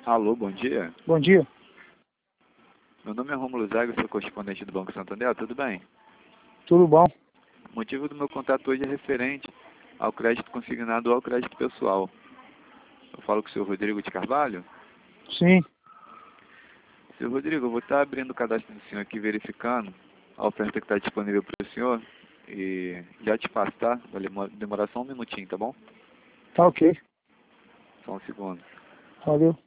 Alô, bom dia. Bom dia. Meu nome é Rômulo Zaga, sou correspondente do Banco Santander, tudo bem? Tudo bom? O motivo do meu contato hoje é referente ao crédito consignado ou ao crédito pessoal. Eu falo com o senhor Rodrigo de Carvalho. Sim. Senhor Rodrigo, eu vou estar abrindo o cadastro do senhor aqui, verificando a oferta que está disponível para o senhor. E já te passo, tá? Vai demorar só um minutinho, tá bom? Tá ok. Só um segundo. Valeu.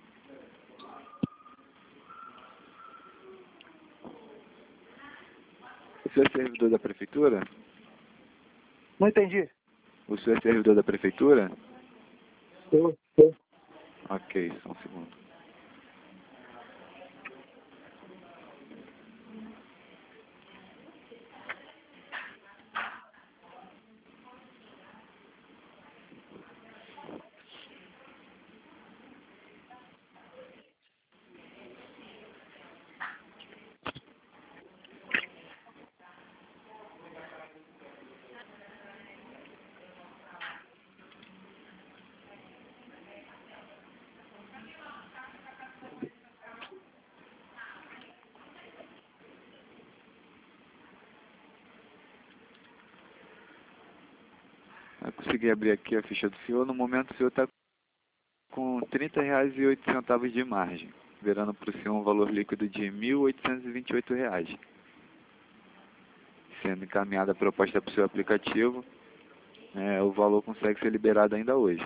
O senhor é servidor da prefeitura? Não entendi. O senhor é servidor da prefeitura? Tô. Ok, só um segundo. Eu consegui abrir aqui a ficha do senhor. No momento o senhor está com R$ 30,08 de margem, virando para o senhor um valor líquido de R$ 1.828. Sendo encaminhada a proposta para o seu aplicativo, o valor consegue ser liberado ainda hoje.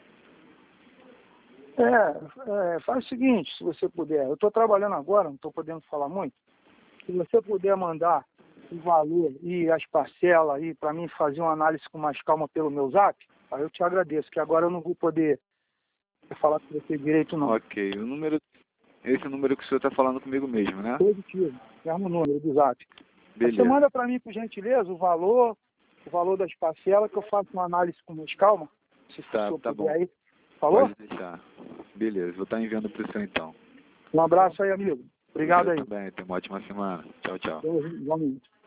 Faz o seguinte, se você puder. Eu estou trabalhando agora, não estou podendo falar muito. Se você puder mandar o valor e as parcelas aí para mim fazer uma análise com mais calma pelo meu zap, aí eu te agradeço, que agora eu não vou poder falar com você direito não. Ok, esse é o número que o senhor está falando comigo mesmo, né? Positivo. Chama o número do zap. Aí você Beleza. manda para mim, por gentileza, o valor das parcelas, que eu faço uma análise com mais calma. Se o senhor Tá puder bom. aí. Falou? Pode deixar. Beleza, vou estar enviando para o senhor então. Um abraço aí, amigo. Obrigado Você aí. também, tenha uma ótima semana. Tchau, tchau. Igualmente.